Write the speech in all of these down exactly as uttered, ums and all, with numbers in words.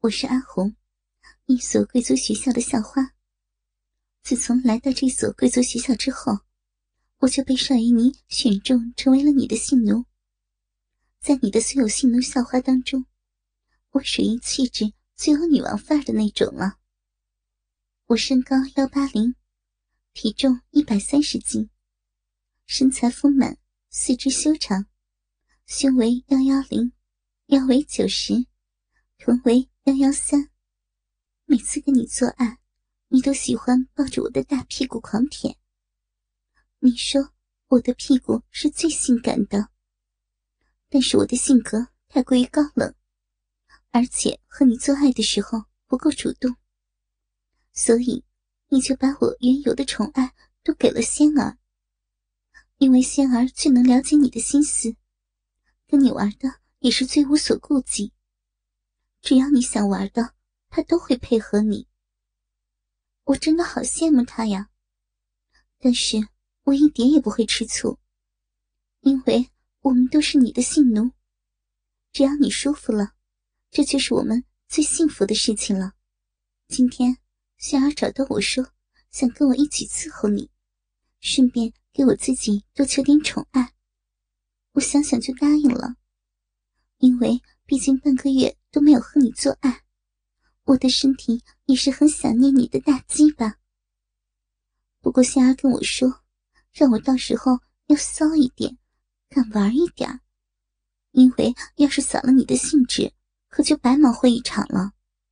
我是阿红，一所贵族学校的校花。自从来到这所贵族学校之后，我就被少爷你选中成为了你的性奴。在你的所有性奴校花当中，我属于气质最有女王范儿的那种了。我身高一八零，体重一百三十斤，身材丰满，四肢修长，胸围一一零，腰围九十，臀围一一三。每次跟你做爱，你都喜欢抱着我的大屁股狂舔。你说我的屁股是最性感的，但是我的性格太过于高冷，而且和你做爱的时候不够主动，所以你就把我原有的宠爱都给了仙儿。因为仙儿最能了解你的心思，跟你玩的也是最无所顾忌，只要你想玩的，他都会配合你。我真的好羡慕他呀，但是我一点也不会吃醋，因为我们都是你的性奴，只要你舒服了，这就是我们最幸福的事情了。今天仙儿找到我说想跟我一起伺候你，顺便给我自己多求点宠爱，我想想就答应了。因为毕竟半个月都没有和你做爱，我的身体也是很想念你的大鸡巴。不过仙儿跟我说，让我到时候要骚一点，敢玩一点，因为要是扫了你的兴致，可就白忙活一场了。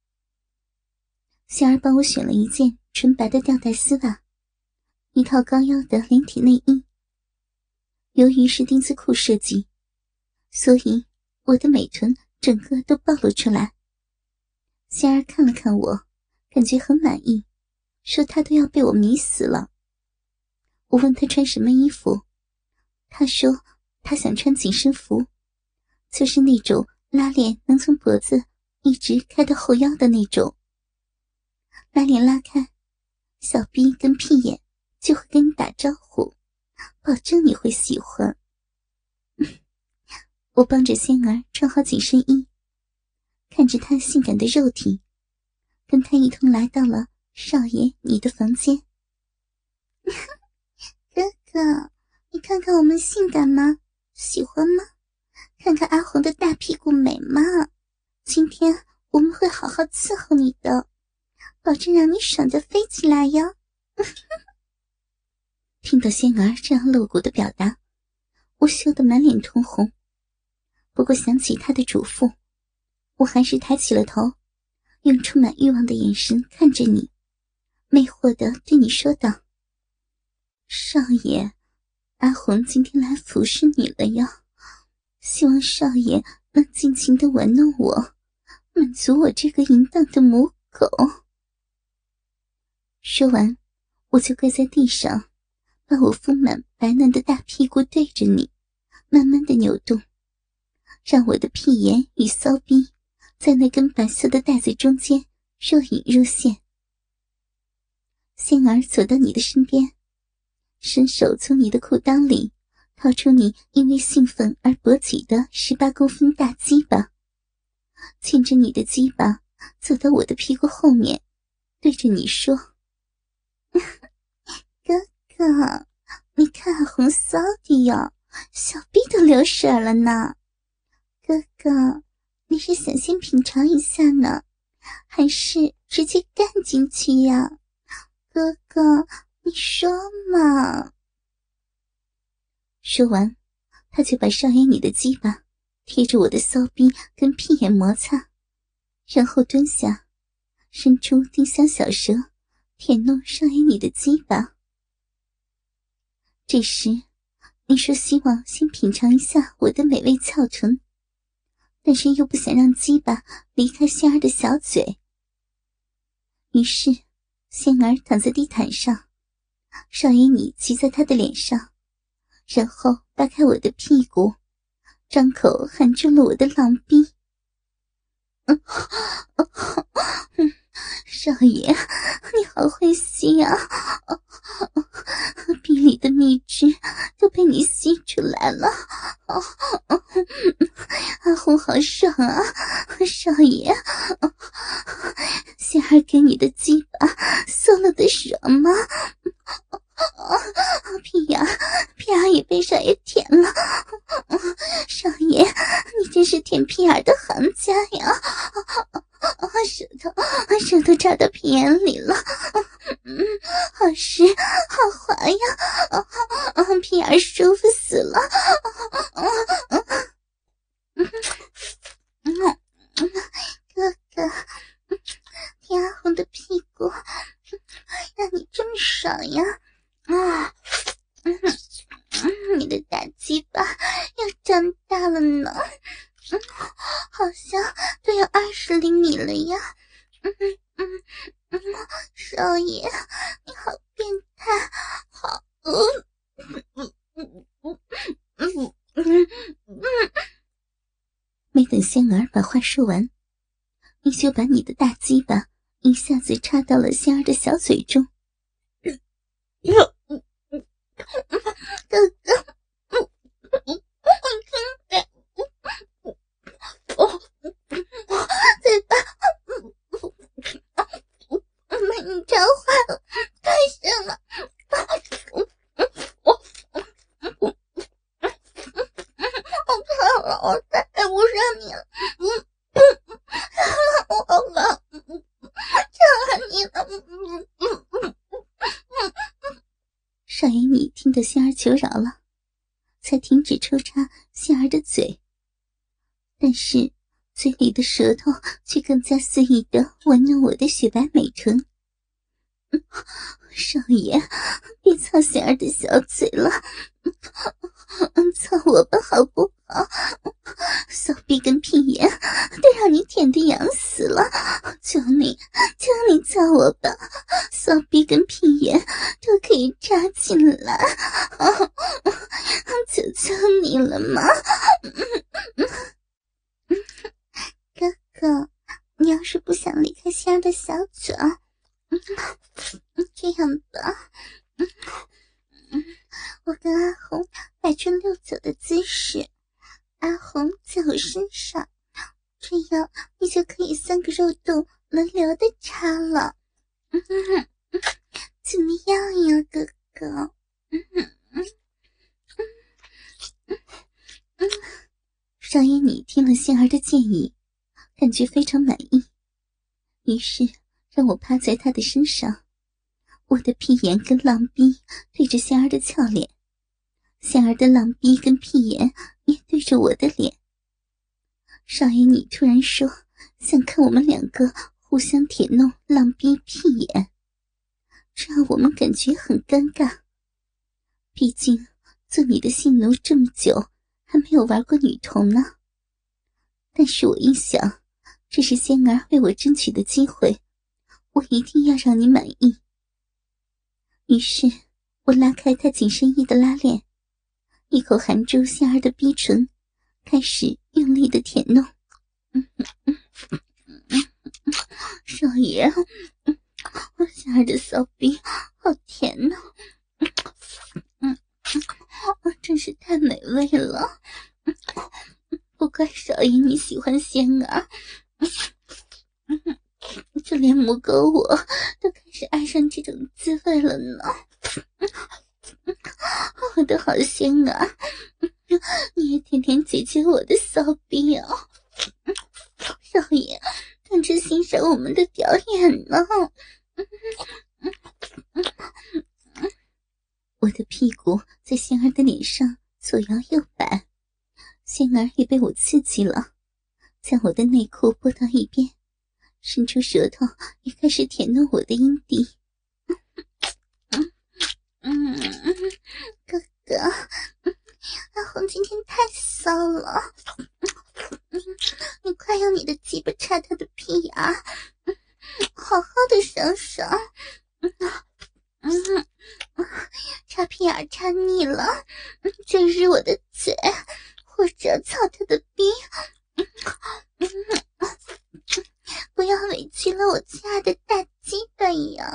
仙儿帮我选了一件纯白的吊带丝袜，一套高腰的连体内衣。由于是丁字裤设计，所以我的美臀整个都暴露出来。仙儿看了看我，感觉很满意，说她都要被我迷死了。我问她穿什么衣服，她说她想穿紧身服，就是那种拉链能从脖子一直开到后腰的那种。拉链拉开，小臂跟屁眼就会跟你打招呼，保证你会喜欢。我帮着仙儿穿好紧身衣，看着她性感的肉体，跟她一同来到了少爷你的房间。哥哥，你看看我们性感吗？喜欢吗？看看阿红的大屁股美吗？今天我们会好好伺候你的，保证让你爽得飞起来哟。听到仙儿这样露骨的表达，我羞得满脸通红。不过想起他的嘱咐，我还是抬起了头，用充满欲望的眼神看着你，魅惑地对你说道：少爷，阿红今天来服侍你了呀，希望少爷能尽情地玩弄我，满足我这个淫荡的母狗。说完，我就跪在地上，把我丰满白嫩的大屁股对着你，慢慢地扭动，让我的屁眼与骚逼在那根白色的带子中间若隐若现。仙儿走到你的身边，伸手从你的裤裆里掏出你因为兴奋而勃起的十八公分大鸡巴，牵着你的鸡巴走到我的屁股后面，对着你说：哥哥，你看红骚的哟，小臂都流水了呢。哥哥，你是想先品尝一下呢，还是直接干进去呀？哥哥，你说嘛。说完，他就把少爷你的鸡巴贴着我的骚逼跟屁眼摩擦，然后蹲下，伸出丁香小舌舔弄少爷你的鸡巴。这时你说希望先品尝一下我的美味翘臀，但是又不想让鸡巴离开仙儿的小嘴。于是仙儿躺在地毯上，少爷你骑在他的脸上，然后扒开我的屁股，张口含住了我的浪逼。嗯嗯，少爷，你好会吸啊！逼里的蜜汁都被你吸出来了。阿红好爽啊，少爷， 仙儿给你的鸡巴嗦了的爽吗？屁眼屁眼也被少爷舔了，少爷你真是舔屁眼的行家呀！舌头舌头插到屁眼里了，嗯，好湿好滑呀，屁眼舒服死了。哥哥，听阿红的屁股让你这么爽呀！啊，嗯嗯，你的大鸡巴要长大了呢，嗯，好像都有二十厘米了呀！嗯嗯嗯，少爷，你好变态，好，嗯嗯嗯嗯嗯嗯嗯。没等仙儿把话说完，你就把你的大鸡巴一下子插到了仙儿的小嘴中。哥哥，嘴巴被你插坏了，太深了，我好了，我再也不上你了，嗯嗯，好了，求了你了，嗯嗯嗯嗯。少爷你听得仙儿求饶了，才停止抽插仙儿的嘴，但是嘴里的舌头却更加肆意地玩弄我的雪白美臀。嗯，少爷，别操仙儿的小嘴了，嗯，操我吧好不好？骚逼跟屁眼都让你舔得痒死了，求你求你操我吧，骚逼跟屁眼都可以插进来，求求你了吗？哥哥，你要是不想离开仙儿的小嘴，这样吧，我跟阿红摆出溜走的姿势，阿红在我身上，这样你就可以三个肉洞轮流的插了。嗯，怎么样呀，哥哥？嗯嗯嗯嗯嗯。少爷你听了仙儿的建议，感觉非常满意，于是让我趴在他的身上，我的屁眼跟浪逼对着仙儿的俏脸，仙儿的浪逼跟屁眼也对着我的脸。少爷你突然说想看我们两个互相舔弄浪逼屁眼，这让我们感觉很尴尬，毕竟做你的性奴这么久还没有玩过女童呢。但是我一想，这是仙儿为我争取的机会，我一定要让你满意。于是我拉开他紧身衣的拉链，一口含住仙儿的逼唇，开始用力的舔弄。嗯嗯嗯，少爷，我仙儿的骚逼好甜呢，嗯嗯，真是太美味了。不怪少爷你喜欢仙儿，就连母狗我都开始爱上这种滋味了呢。我的好仙儿，你也天天解解我的骚逼啊！少爷等着欣赏我们的表演呢。我的屁股在仙儿的脸上左摇右摆，仙儿也被我刺激了，将我的内裤拨到一边，伸出舌头也开始舔弄我的阴蒂。嗯嗯，哥哥，阿红今天太骚了，你快用你的鸡巴插他的屁眼，好好的爽爽。嗯，插屁眼插腻了，就日我的嘴，或者操他的逼。不要委屈了我亲爱的大鸡巴呀！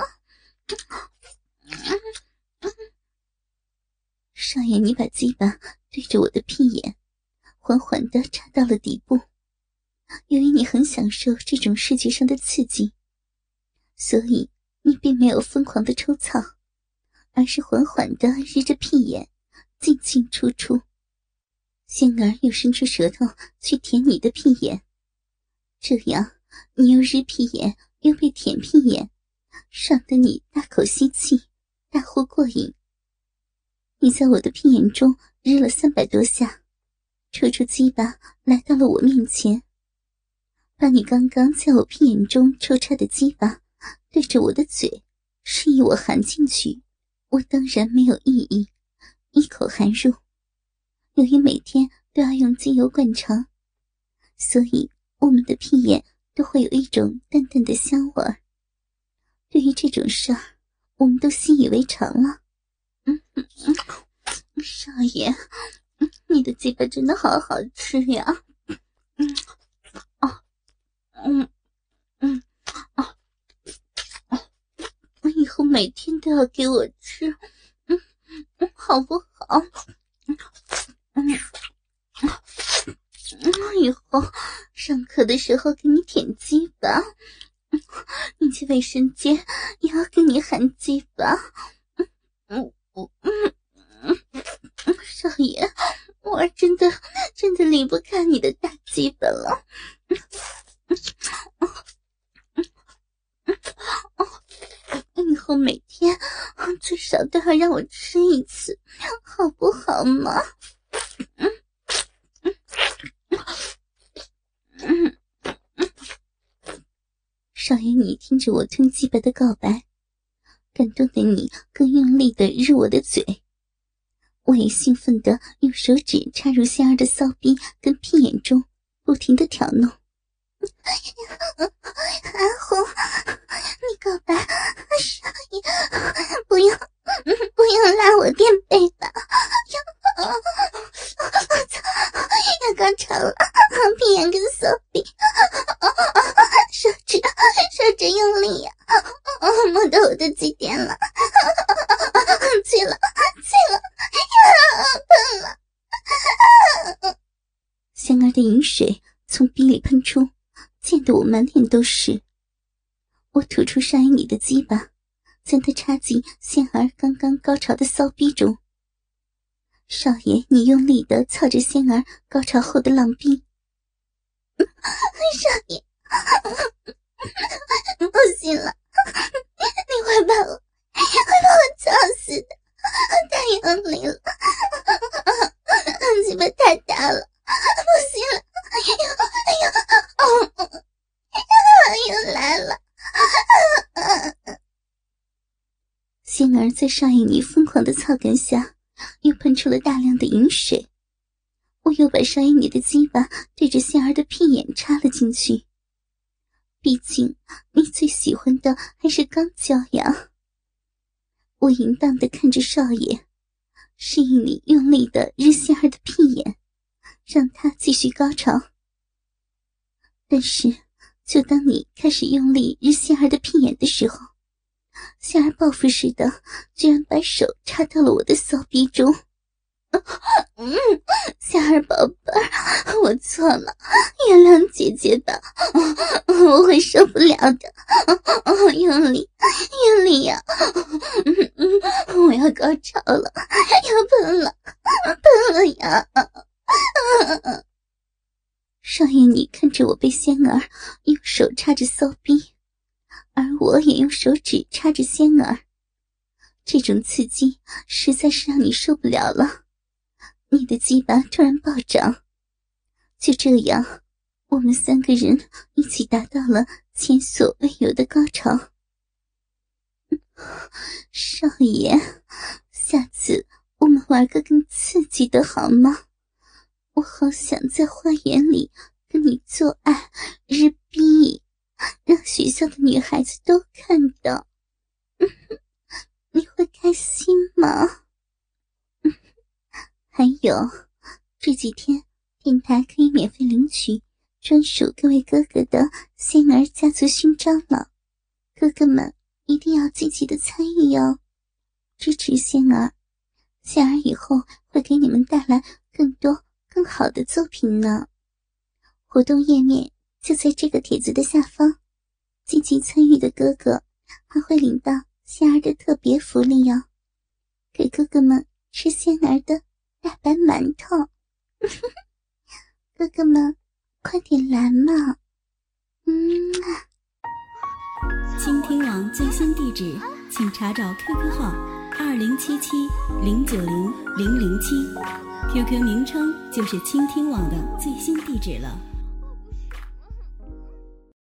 少爷，你把鸡巴对着我的屁眼，缓缓地插到了底部。由于你很享受这种视觉上的刺激， 所以你并没有疯狂的抽草，而是缓缓地日着屁眼，进进出出。仙儿又伸出舌头去舔你的屁眼，这样你又日屁眼又被舔屁眼，爽得你大口吸气，大呼过瘾。你在我的屁眼中日了三百多下，抽出鸡巴来到了我面前，把你刚刚在我屁眼中抽插的鸡巴对着我的嘴，示意我含进去。我当然没有异议，一口含入。由于每天都要用精油灌肠，所以我们的屁眼都会有一种淡淡的香味儿。对于这种事儿，我们都习以为常了。嗯嗯嗯，少爷，你的鸡巴真的好好吃呀！嗯，哦，嗯嗯哦哦，以后每天都要给我吃，嗯嗯，好不好？嗯嗯嗯，以后上课的时候给你舔鸡巴，你去卫生间也要给你含鸡巴。嗯嗯嗯嗯，少爷，我儿真的真的离不开你的大鸡巴了。以后每天最少都要让我吃一次，好不好嘛？嗯嗯嗯，少爷，你听着我吞鸡巴的告白，感动的你更用力地日我的嘴。我也兴奋地用手指插入仙儿的骚逼跟屁眼中，不停地挑弄。阿红，你告白，少爷，不要，不要拉我垫背吧！要，我操，要高潮了！屁眼跟骚逼，手指，手指用力呀、啊，摸到我的极点了，去了，去了，喷了！仙儿的饮水从鼻里喷出，溅得我满脸都是。我吐出少爷你的鸡巴，将它插进仙儿刚刚高潮的骚逼中。少爷，你用力地操着仙儿高潮后的浪逼。少爷，不行了，你会把我，会把我操死的，太用力了，鸡巴太大了，不行了，哎呦，哎呦，哦，又来了。仙儿在少爷你疯狂的操干下，又喷出了大量的饮水。我又把少爷你的鸡巴对着仙儿的屁眼插了进去，毕竟你最喜欢的还是刚交呀。我淫荡地看着少爷，示意你用力地日仙儿的屁眼，让他继续高潮。但是就当你开始用力日仙儿的屁眼的时候，仙儿报复似的居然把手插到了我的骚逼中。嗯，仙儿宝贝儿，我错了，原谅姐姐吧，我会受不了的。用力，用力呀！嗯嗯，我要高潮了，要喷了，喷了呀！少爷，你看着我被仙儿用手插着骚逼，而我也用手指插着仙儿，这种刺激实在是让你受不了了。你的鸡巴突然暴涨，就这样，我们三个人一起达到了前所未有的高潮。少爷，下次我们玩个更刺激的好吗？我好想在花园里跟你做爱日逼，让学校的女孩子都看到。你会开心吗？还有，这几天电台可以免费领取专属各位哥哥的仙儿家族勋章了，哥哥们一定要积极的参与哟，支持仙儿，仙儿以后会给你们带来更多更好的作品呢。活动页面就在这个帖子的下方，积极参与的哥哥还会领到仙儿的特别福利哦，给哥哥们吃仙儿的大白馒头。哥哥们快点来嘛。嗯啊。 倾听网最新地址请查找 Q Q 号二零七七零九零零零七 ，Q Q 名称就是倾听网的最新地址了。